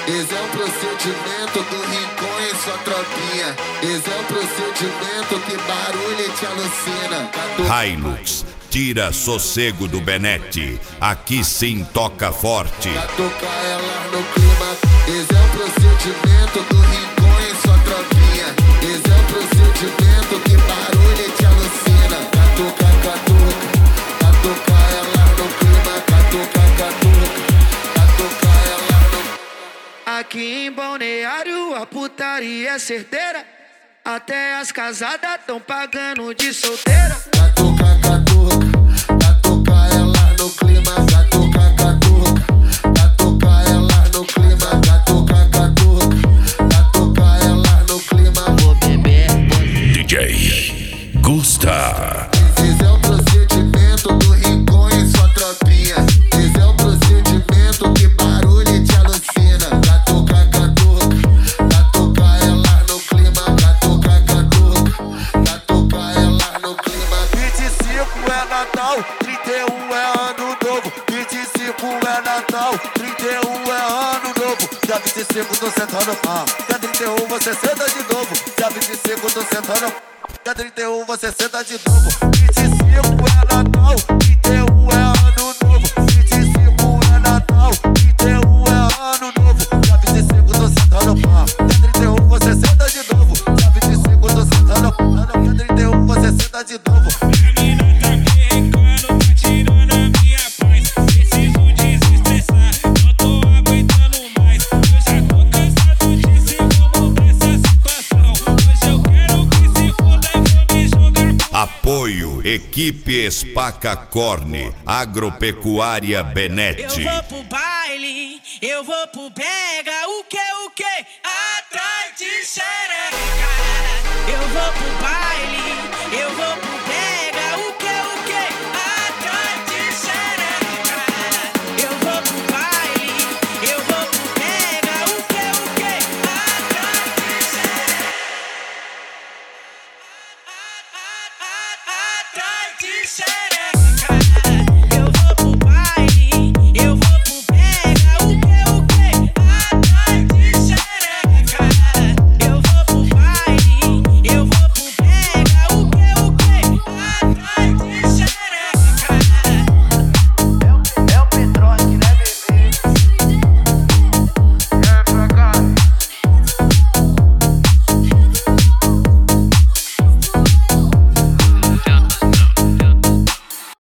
Esse é o procedimento do Rincon e sua tropinha. Esse é o procedimento que barulho te alucina. Hilux, tira sossego do Benete. Aqui sim toca forte. Catuca ela no clima. Esse é o procedimento do Rincon e sua tropinha. Esse é o procedimento que barulho te alucina. Catuca, catuca. Catuca ela no clima. Catuca, catuca. Catuca ela no... Aqui em Balneário a putaria é certeira. Até as casadas tão pagando de solteira. Catuca, catuca. Catuca ela no clima. Catuca, catuca. Catuca ela no clima. Catuca, catuca. Catuca ela no clima. Vou beber. DJ Gusta. Esse é o procedimento do Rincon e sua tropinha. Esse é o procedimento que barulho te alucina. Catuca, catuca. Catuca ela no clima. Catuca, catuca. Catuca ela no clima. 25 é Natal, 31 é ano novo. 25 é Natal, 31 é ano novo. Dia 25 tô sentando pau. Dia 31 você senta de novo. Dia 25 tô sentando. Dia 31 você senta de novo. 25 é Natal, 31 é ano novo. 25 é Natal, 31 é ano novo. Dia 25 tô sentando pau. Dia 31 você senta de novo. Dia 25 tô sentando pau. Dia 31 você senta de novo. Apoio Equipe Espaca Corne, Agropecuária Benete. Eu vou pro baile, eu vou pro pega, o que? Atrás de xereca. Eu vou pro baile, eu vou